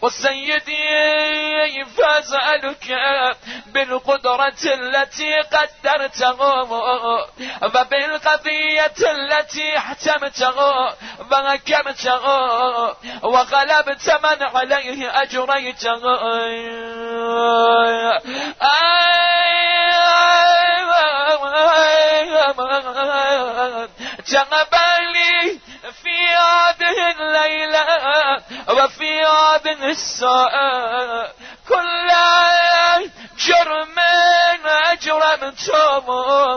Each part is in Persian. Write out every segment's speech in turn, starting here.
و سیدی فاسألك بالقدرة التي قدرتها و بالقضية التي حتمتها وحكمتها وغلبت من عليه أجريتها تقبلي في هذه الليلة وفي هذه الساعة كل جرم أجرمته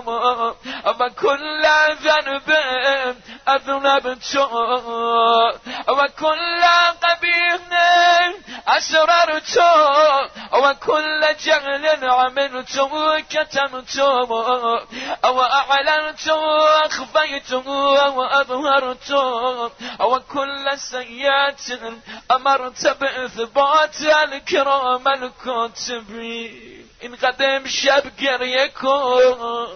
وكل ذنب أذنبته وكل قبيح أسررته وكل جهل عملته كتمته وأعلنته وأخفيته وأظهرته وكل سيئة أمرت بإثبات الكرام الكاتبين این قدم شب گریه کن،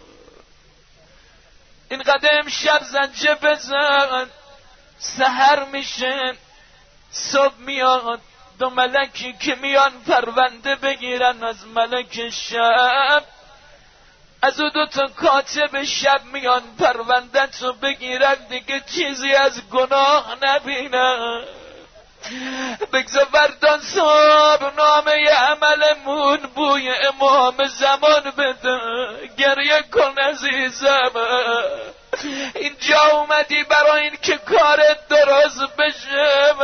این قدم شب زنجه بزن، سحر میشه صبح میاد دو ملکی که میان پرونده بگیرن از ملک شب، از او دو تا کاتب شب میان پرونده تو بگیرن دیگه چیزی از گناه نبینن. بگذار وردان صاحب نامه عملمون بوی امام زمان بده، گریه کن عزیزم، اینجا اومدی برای این که کارت درست بشه،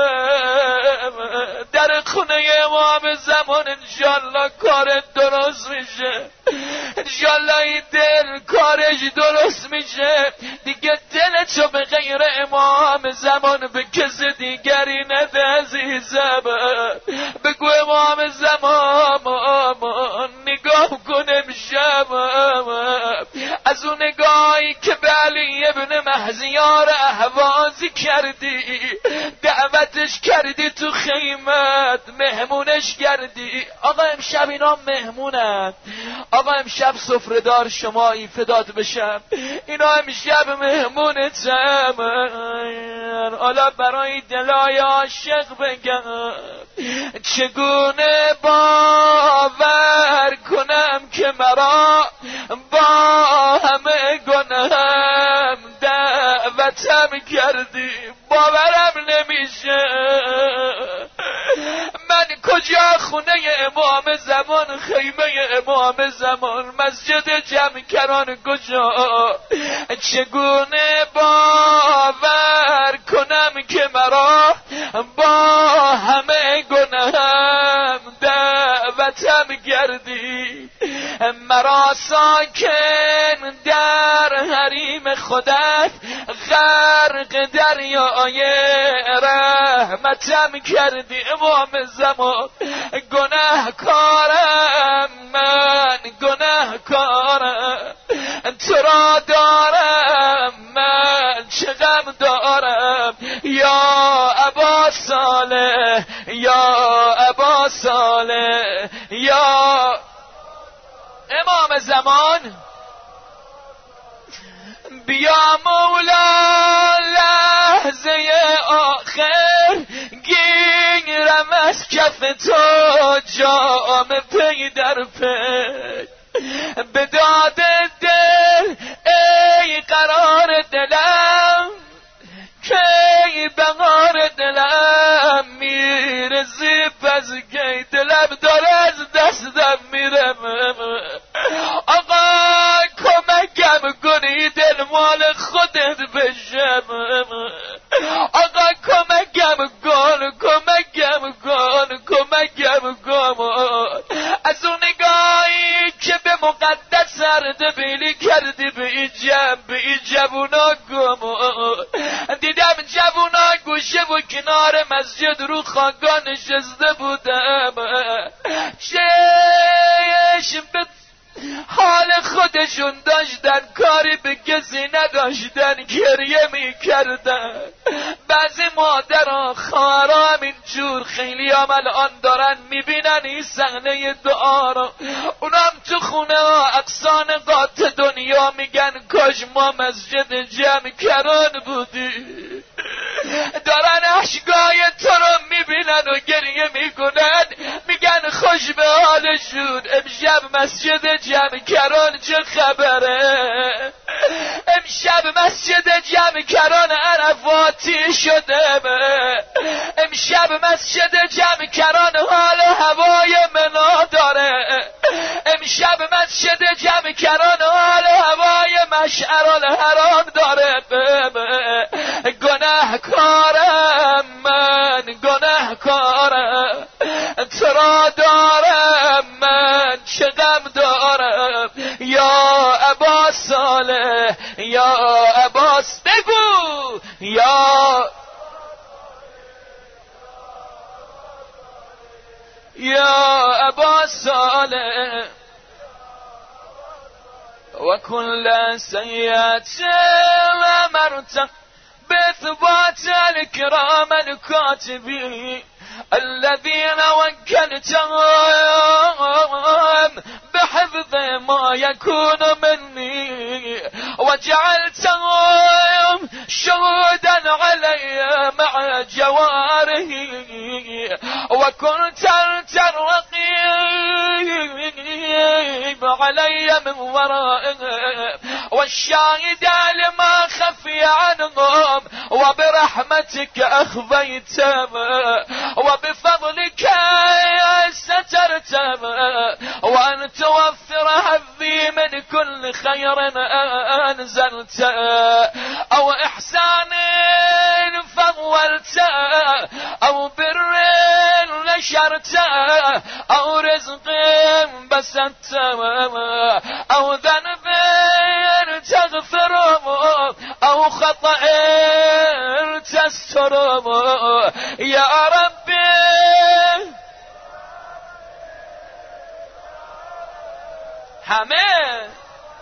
در خونه امام زمان انشالله کارت درست میشه، انشالله این دل کارش درست میشه، دیگه دلتو به غیر امام زمان به کسی دیگری نده عزیزم. بگو امام زمان نگاه کن امشب، از اون نگاهی که به علی ابن مهزیار اهوازی کردی، دعوتش کردی تو خیمت، مهمونش کردی. آقا امشب اینا مهمونن، آقا امشب سفره‌دار شمایی فدات بشم، اینا امشب مهمونتم. حالا برای دلای عاشق بگم چگونه باور کنم که مرا با همه گناهم دعوتم کردی، باورم نمیشه. من کجا خونه امام زمان، خیمه امام زمان، مسجد جمکران کجا، چگونه باور کنم که مرا با همه گناهم دعوتم کردی، مرا ساکن در حریم خودت غرق دریای رحمتم کردی. امام زمان گناهکارم، من گناهکارم، تو را دارم من چه غم دارم. یا ابا صالح، یا ابا صالح، یا امام زمان بیا مولا، لحظه آخر گیرم از کف تو جام پی در پی، به داد دل ای قرار دلم، کی بهار دلم میرسی، پس کی دلم داره از دستم میرم. آقا کمکم کنی دل مال خودت بشم، آقا کمکم کن، کمکم کن، کمکم کن. از اون نگاهی که به مقدس اردبیلی کردی به این جوونا گم، دیدم جوونا گوشه و کنار مسجد رو خاکا نشسته بودم، چشم به حال خودشون داشتن، کاری به کسی نداشتن، گریه میکردن. بعضی مادرها خواهرها همینجور، خیلی هم الان دارن میبینن این صحنه دعا رو، اونم تو خونه ها اقصان قاط دنیا میگن کاش ما مسجد جمع کران بودی. دارن اشکای تو رو میبینن میبینن و گریه میکنن، میگن خوش به حالشون. امشب مسجد جمعکران چه خبره؟ امشب مسجد جمعکران عرفاتی شده. امشب مسجد جمعکران حال هوای منا داره. امشب مسجد جمعکران حال هوای مشعر الحرام داره. گناهکارم من، گناهکارم، تو را دارم من، چه غم دارم. یا ابا صالح، یا عباس، بگو یا ابا صالح. وكل سيئة أمرت بإثبات الكرام الكاتبين الذين وكلتهم بحفظ ما يكون مني، وجعلتهم شهودا علي مع جوارحي، وكنت أنت الرقيب علي من ورائهم، والشاهد لما خفي عنهم، وبرحمتك أخفيتهم، وبفضلك سترتهم، وأن توفر حظي من كل خير أنزلت، أو إحسان فضلت، أو بر نشرت، أو رزق بسطت، أو ذنب تغفره، أو خطأ تستره. يا ربي همه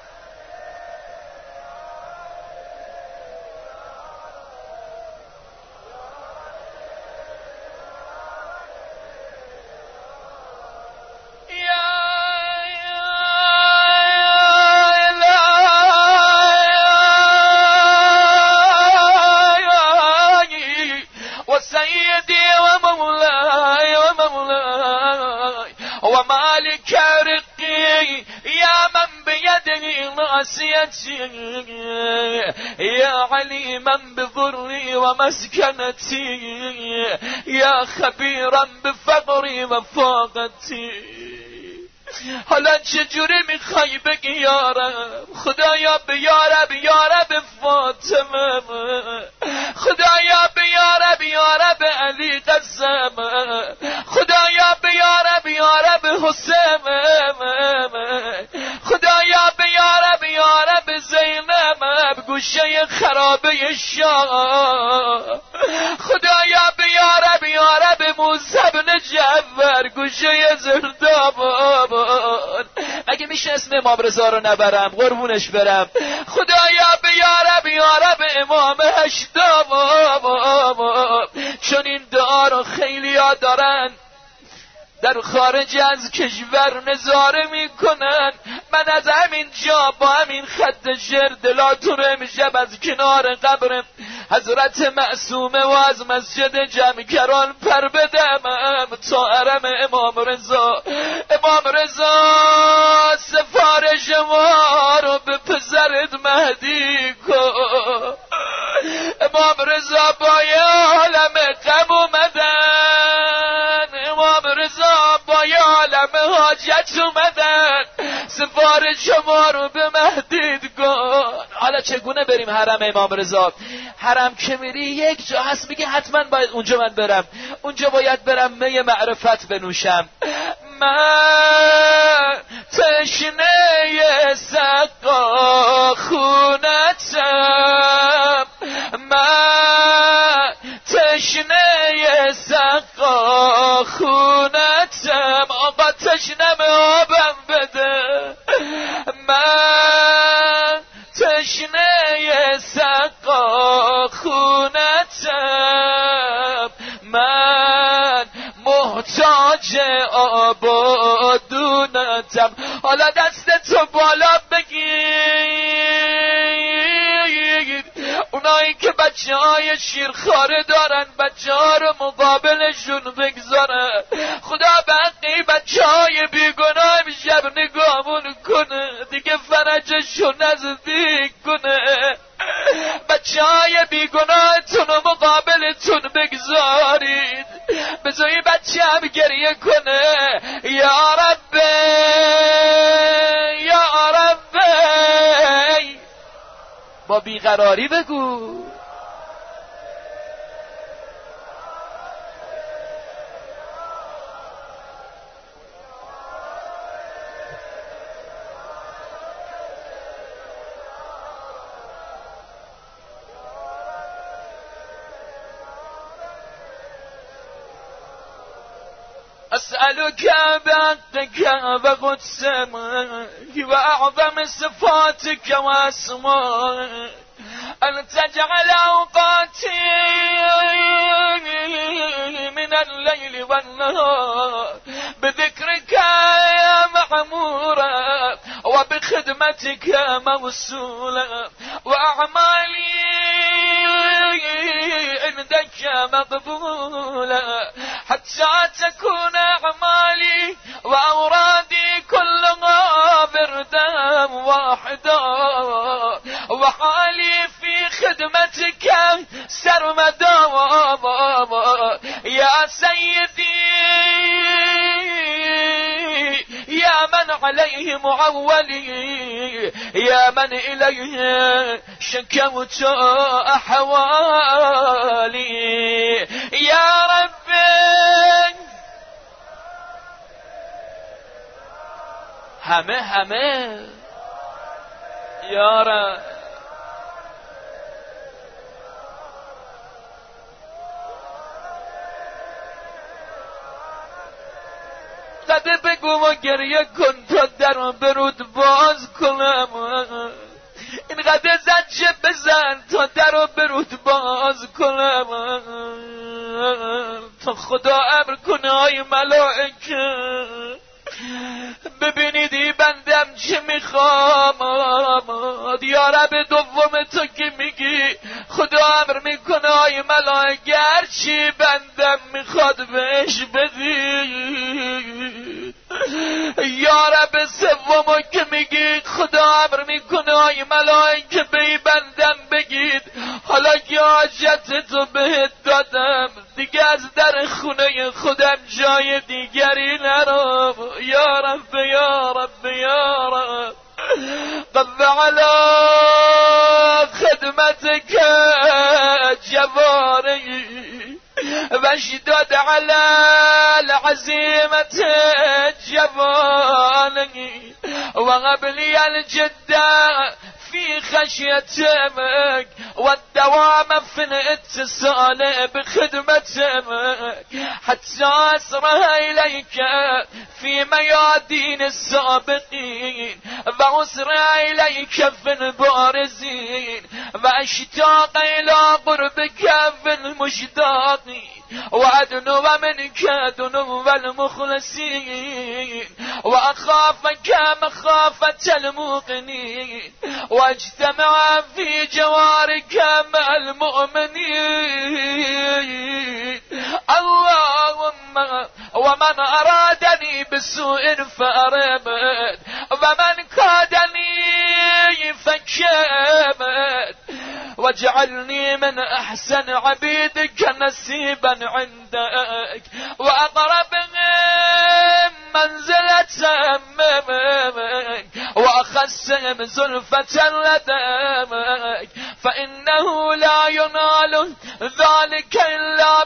ومالك رقي يا من بيده ناصيتي، يا عليما بضري ومسكنتي، يا خبيرا بفقري وفاقتي. حالا چجوری میخوای بگی یارب؟ خدایا بیارب، یارب فاطمه، خدایا بیارب، یارب علی قسم، خدایا بیارب، یارب حسین، خدایا بیارب، یارب زینب گوشه خرابه شاه، خدایا بیارب، یارب موسی بن جعفر گوشه زرداباد. مگه میشه اسم امام رضا رو نبرم؟ قربونش برم. خدایا بیارب، یارب امام هشتم. چون این دعا رو خیلی ها دارن در خارج از کشور نظاره میکنن. من از همین جا با همین خط شعر دلاتون امشب از کنار قبر حضرت معصومه و از مسجد جمعکران پر بدم تا حرم امام رضا. امام رضا سفارش ما رو به پسرت مهدی کن. امام رضا با یه عالم غم اومدن، امام رضا با یه عالم حاجت اومدن، سفارش ما رو به مهدی کن. حالا چگونه بریم حرم امام رضا؟ حرم که میری یک جا هست میگه حتما باید اونجا من برم، اونجا باید برم می معرفت بنوشم. من تشنه سقا خونتم، من تشنه سقا خونتم، آقا تشنم آبم بده. من تشنه سقا خونتم، من محتاج آب و دونتم. حالا دستتو بالا بگیر، اونایی که بچه های شیرخواره دارن، بچه ها رو مقابلشون بگذاره. خدا بقیه بچه های بیگناه شب نگامون کنه، دیگه فرجشون نزدیک کنه. بچه های بیگناهتون رو مقابلتون بگذارید، بذاری بچه هم گریه کنه. یا رب یا رب، با بیقراری بگو. أسألك بعدك وقدسك وأعظم صفاتك وأسمائك أن تجعل أوقاتي من الليل والنهار بذكرك يا معمورا وبخدمتك موصولا، وأعمالي عندك مقبولا، حتى تكون أعمالي وأورادي كلها بردا واحدا، وحالي في خدمتك سرمدا. يا سيدي يا من عليه معولي، يا من إليه شكوت أحوالي، يا ربي. همه يا رب. قده بگو و گریه کن تا در برود باز کنم، این قده زنجه بزن تا در برود باز کنم، تا خدا امر کنه های ملائکه ببینید این بندم چه میخوام. یا رب دوم تو که میگی خدا امر میکنه های ملائکه هرچی بندم میخواد بهش بدید. یا رب سومو که میگی خدا امر میکنه های ملائکه به این بندم بگید حالا که حاجت تو بهت دادم دیگه از در خونه خودم جای دیگری نرو. یا رب یا رب یا رب، قد على خدمتك جواري واشدد على العزيمة جواني، وقبلي الجدة في خشيتك والدوام في الاتصال بخدمتك، حتى أسرها إليك في ميادين السابقين وأسرها إليك في البارزين، وأشتاق إلى قربك في المشتاقين، وأدنو منك دنو المخلصين، وأخافك مخافة الموقنين، واجتمع في جوارك مع المؤمنين. اللهم ومن أرادني بسوء فأرمت، ومن كادني فكمت، واجعلني من أحسن عبيدك نسيبا عندك، وأقربهم منزلة منك، وأخسهم زلفة لديك، فإنه لا ينال ذلك إلا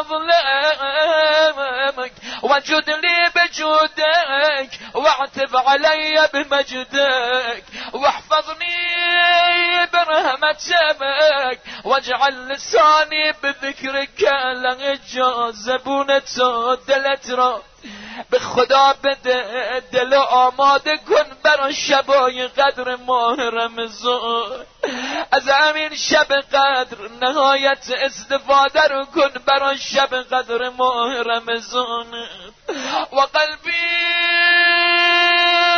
بفضلك، وجد لي بجودك، واعتب علي بمجدك، واحفظني برحمتك، واجعل لساني بذكرك لغجا زبونة دلت را به خدا بده، دل آماده کن برای شبای قدر ماه رمضان. از همین شب قدر نهایت استفاده رو کن برای شب قدر ماه رمضان. و قلبی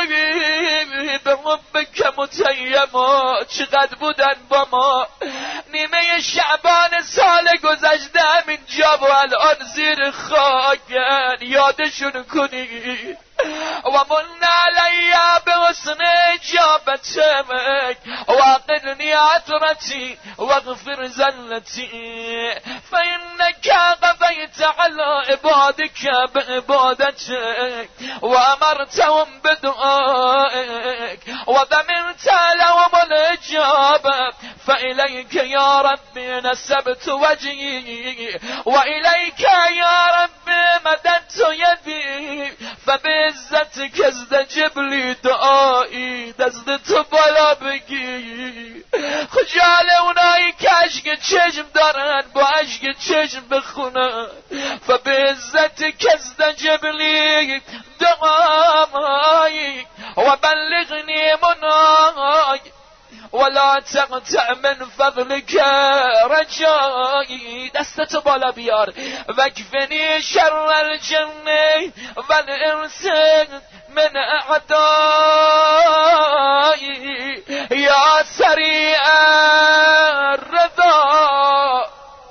به ربک متیما، چقدر بودن با ما نیمه شعبان سال گذشته همینجا و الان زیر خاکن، یادشون کنید و من علی بحسن اجابتك واقلني عثرتي واغفر زلتي فإنك قضيت على عبادك بعبادتك وأمرتهم بدعائك وضمنت لهم الإجابة فإليك يا ربي نسبت وجهي وإليك يا ربي مددت يدي فبعزتك استجب لي دعائي، دست تو بالا بگی. خجال اونایی که عشق چشم دارن با عشق چشم بخونن فبعزتك استجب لي دعائي وبلغني مناي ولا تقطع من فضلك رجائي. دستتو بالا بیار. وکفنی شر الجن والانس من اعدائي یا سریع الرضا.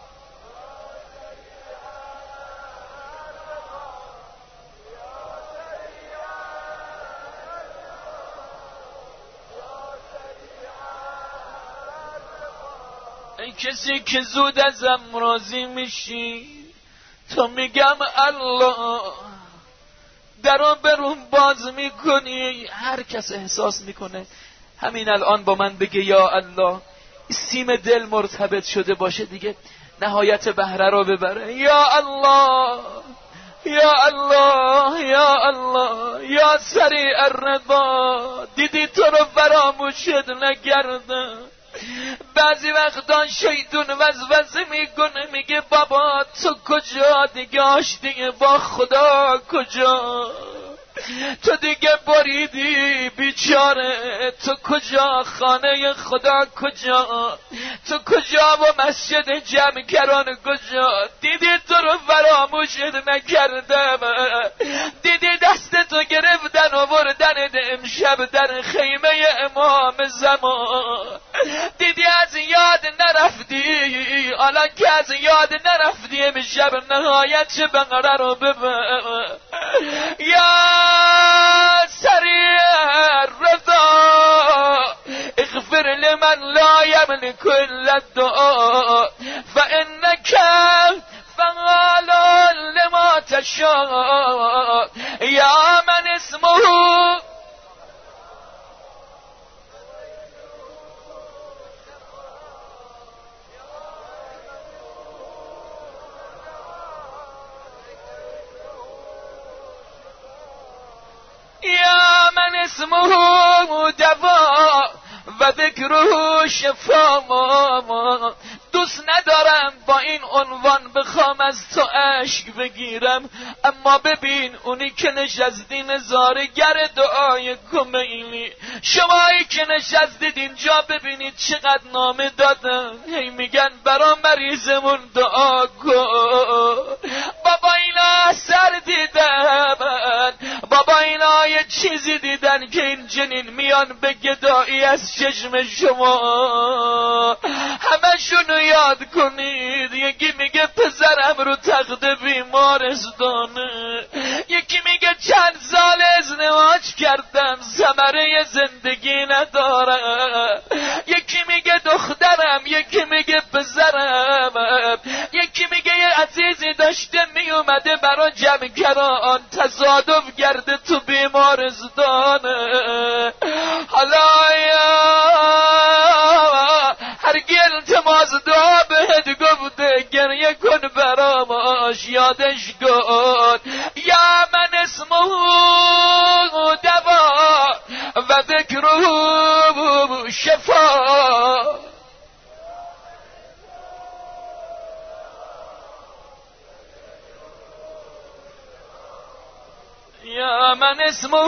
ای کسی که زود ازم راضی میشی تو میگم الله، درو برون باز میکنی. هر کس احساس میکنه همین الان با من بگه یا الله، سیم دل مرتبط شده باشه دیگه نهایت بهره رو ببره. یا الله یا الله یا الله یا سریع الرضا. دیدی تو رو فراموشت نکردم. بعضی وقتا شیطون وسوسه میکنه میگه بابا تو کجا دیگه، آشتی با خدا کجا، تو دیگه بریدی بیچاره، تو کجا خانه خدا کجا، تو کجا و مسجد جمعگران کجا. دیدی تو رو فراموشت نکردم، دیدی دست تو گرفتن و بردن امشب در خیمه امام زمان، دیدی از یاد نرفتی. حالا که از یاد نرفتی امشب نهایت بقره رو ببر. یا سریع الرضا اغفر لمن لا يملك الا الدعاء فانك فعال لما تشاء یا من اسمه یا من اسمه دوا و ذکره شفا. دوست ندارم با این عنوان بخوام از تو عشق بگیرم، اما ببین اونی که نشستی نظاره‌گر دعای کمیلی، شمایی که نشستید اینجا ببینید چقدر نامه دادن، هی میگن برا مریضمون دعا کن. بابا اینا اثر دیدن، بابا اینا یه چیزی دیدن که این جنین میان به گدایی از چشم شما. همشونو یاد کنید. یکی میگه پسرم رو تخت بیمارستانه، یکی میگه چند سال ازدواج کردم ثمره زندگی نداره، یکی میگه دخترم، یکی میگه پسرم، یکی میگه یه عزیزی داشته میومده برا جمعگران تصادف کرده تو بیمارستانه. حالا هرگی التماس دعا بهت گفته گریه کن براماش، یادش کن. یا من اسمه دوا و ذکره شفا. یا من اسمه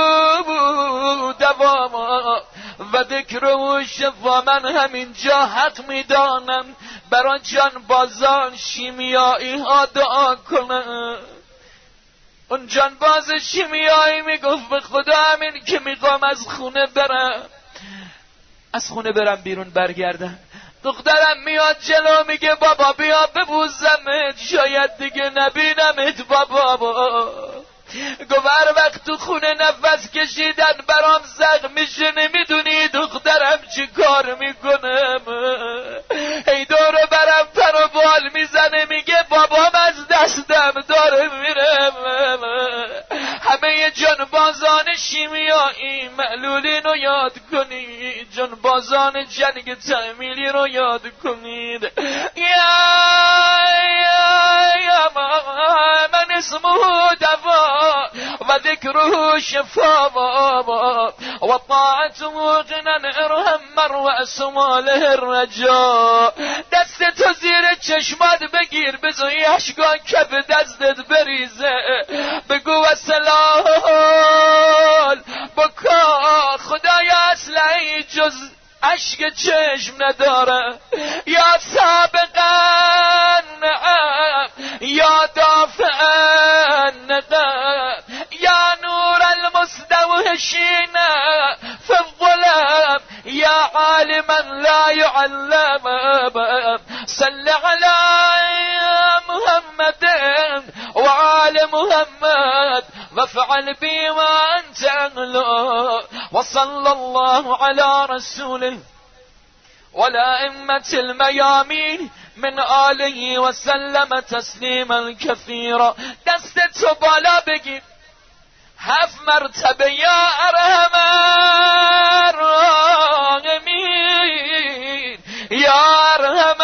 دوا و ذکره شفا. من همینجا حق میدانم برای جان بازان شیمیایی ها دعا کنن. اون جان باز شیمیایی میگفت به خدا همین که میخوام از خونه برم بیرون برگردم، دخترم میاد جلو میگه بابا بیا ببوسمت، شاید دیگه نبینمت بابا. گوهر وقت تو خونه نفس کشیدن برام زخم میشه، نمیدونی دخترم چی کار میکنم. ای دورو برم پر و بال میزنه میگه بابام از دستم داره میرم. همه جانبازان شیمیایی معلولین رو یاد کنید، جانبازان جنگ تعمیلی رو یاد کنید. من اسمه دوا و ذکره شفا و طاعته غنى ارهم مر سماله الرجا. دست تو زیر چشمات بگیر، بزوی اشکا کف دستت بریزه، بگو وسلال بکا خدایا اصلحی جز اشک چشم نداره. یا سابقا یا دافعا یا نور المستوحشین فی الظلم یا عالما لا يعلم. صل على محمد وآل محمد وافعل بي ما أنت أهله. وصلى الله على رسوله والأئمة الميامين من آله وسلم تسلیما كثيرا. دستتو بالا بگیر 7 مرتبه یا ارحم الراحمین یا ارحم.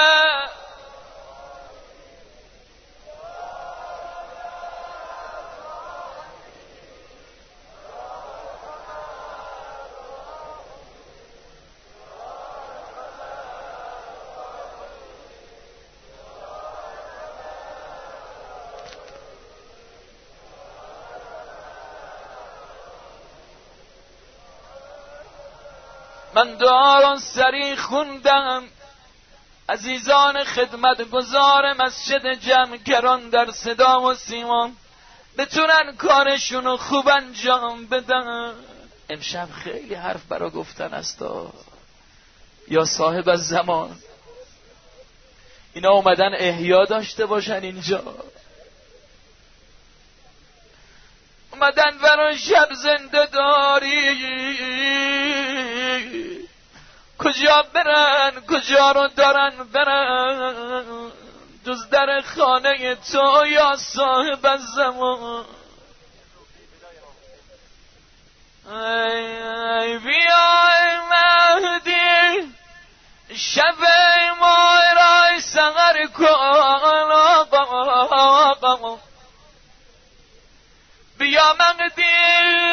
من دعا سری خوندم، عزیزان خدمت گزار مسجد جمعگران در صدا و سیما بتونن کارشونو خوب انجام بدن. امشب خیلی حرف برا گفتن است. یا صاحب الزمان اینا اومدن احیا داشته باشن، اینجا اومدن برای شب زنده داری. کجا برن، کجا رو دارن برن جز در خانه تو یا صاحب الزمان. ای بیای مهدی شب ما رای سغر کن، بیا مهدی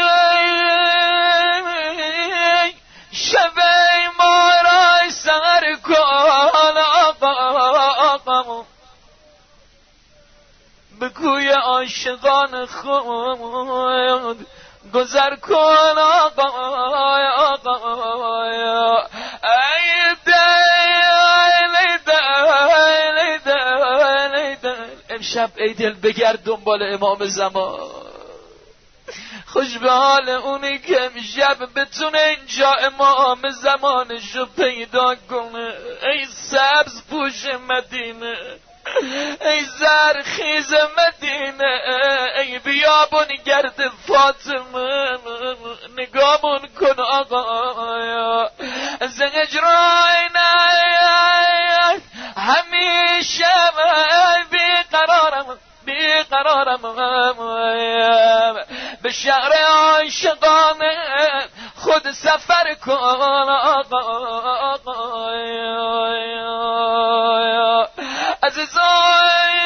شب ما رای سغر کن، به کوی عاشقان خود گذر کن. امشب ای دل بگرد دنبال امام زمان، خوش به حال اونی که امشب بتونه اینجا امام زمانشو پیدا کنه. ای سبز پوش مدینه، ای زرخیز مدینه، ای بیابون گرد فاطمه، نگامون کن آقا از هجران همیشه بیقرارم به شهر عاشقان خود سفر کن. عزیزای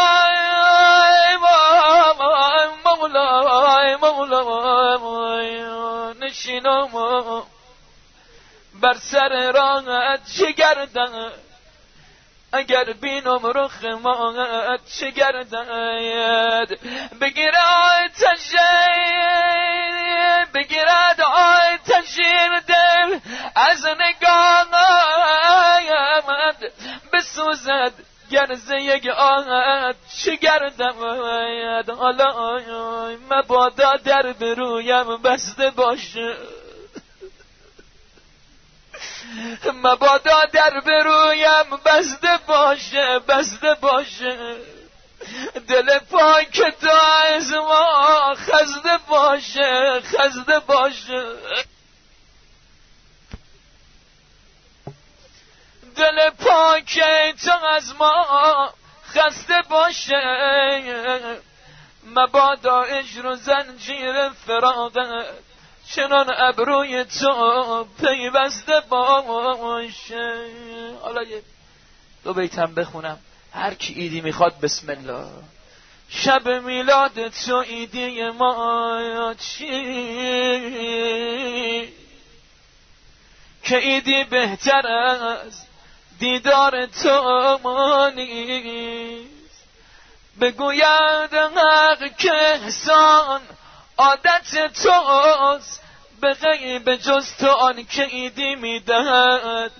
مولای نشینم بر سر راهت چه گردن، اگر بینم رخ ماهت چه گردد. بگیرد آتشین دل از نگاهت، بسوزد گرزه یک آهت چه گردد. حالا مبادا در برویم بسته باشه، مبادا در برویم بسته باشه، بسته باشه، دل پاک تو از ما خسته باشه، خسته باشه، دل پاک تو از ما خسته باشه، مبادا اجر و زنجیر فراقت چنان ابروی تو پیوسته باشه. حالا یه دو بیتم بخونم، هر کی ایدی میخواد بسم الله. شب میلاد تو ایدی ما چی که ایدی بهتر از دیدار تو ما نیست. بگوید حق که احسان عادت توست، به غیب جز تو آن که ایدی میدهد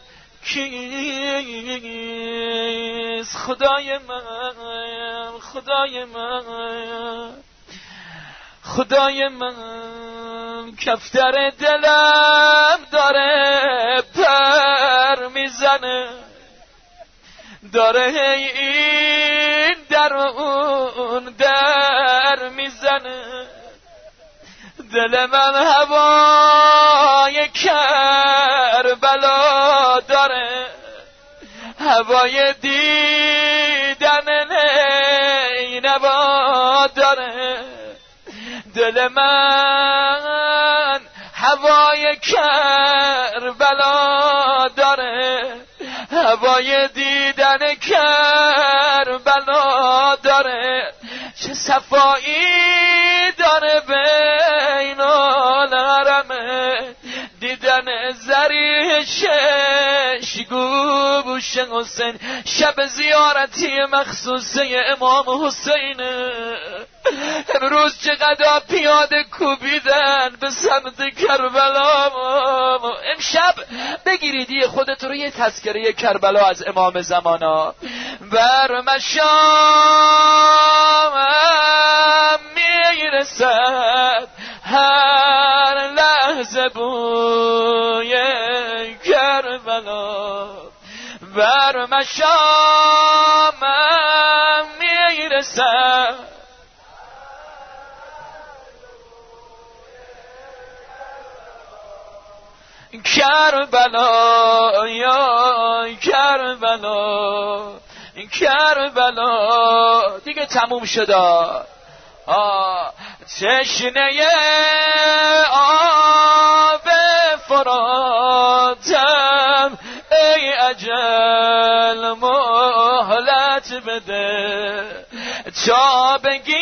کیست؟ خدای من، خدای من، خدای من، کفتر دلم داره پر میزنه، داره این در اون در میزنه، دل من هوای کربلا داره، هوای دیدن نینوا داره، دل من هوای کربلا داره، هوای دیدن کربلا داره، چه صفایی داره بین الحرمه، دیدن زریح ششگوش حسین، شب زیارتی مخصوصه امام حسین. امروز چقدر پیاده کوبیدن به سمت کربلا. امشب بگیرید یه خودت رو یه تذکره کربلا از امام زمانا. بر مشام میرسد هر لحظه بوی کربلا، بر مشام میرسد کربلا، یا کربلا، کربلا. دیگه تموم شد. تشنه آب فراتم، ای اجل مهلت بده تا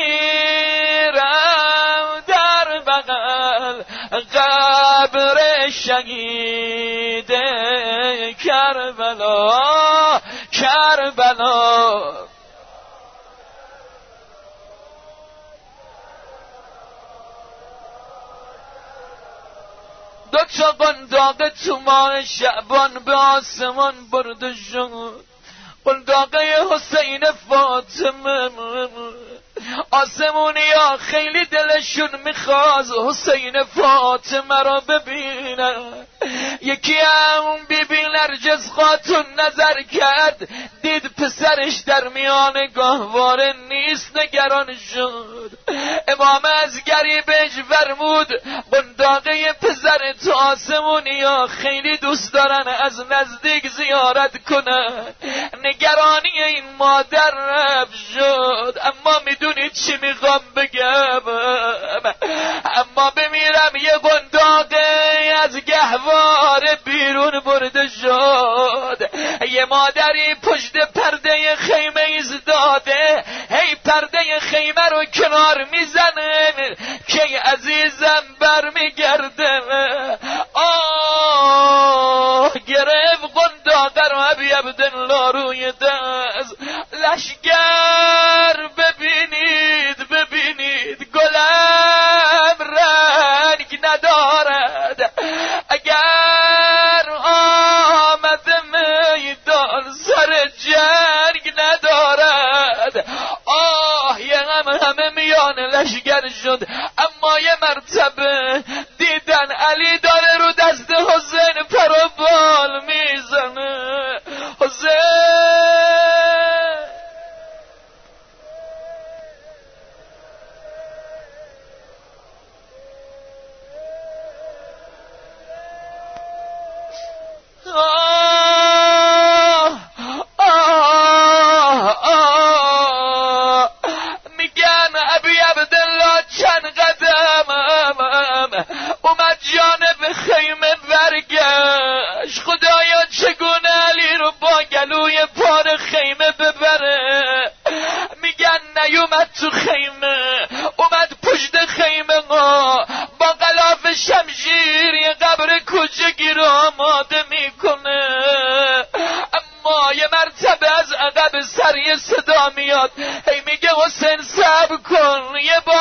بگیرم در بغل قبر شهید کربلا، کربلا. دو تا قنداق تو ماه شعبان به آسمان برده شد، قنداقه حسین فاطمه. آسمونی ها خیلی دلشون میخواست حسین فاطمه را ببینن. یکی هم بیبی نرجس خاتون نظر کرد، دید پسرش در میان گاهواره نیست، نگران شد. امام از گریبش فرمود قنداقه پسر تو آسمونی ها خیلی دوست دارن از نزدیک زیارت کنن. نگرانی این مادر رفت شد. اما میدونید چی میخوام بگم؟ اما بمیرم یه قنداقه از گهواره بیرون برده شد. یه مادری پشت پرده خیمه ایستاده، هی پرده خیمه رو کنار میزنه که عزیزم برمیگرده. گرفت قنداقه رو ابی عبدالله روی دست. لشگر ببینید، ببینید گلم رنگ ندارد، اگر آمد میدان سر جنگ ندارد. یه همه میان لشگر شد. اما یه مرتبه دیدن علی داره رو دست حسین پروبال ببره. میگن نیومد تو خیمه، اومد پشت خیمه با غلاف شمشیر یه قبر کوچکی رو آماده میکنه. اما یه مرتبه از عقب سر یه صدا میاد، هی میگه حسین صبر کن، یه بار